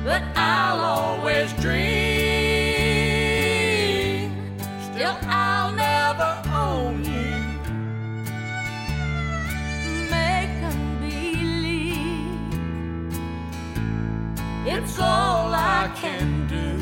but I'll always dream. Still, I'll never own you. Make 'em believe it's all I can do.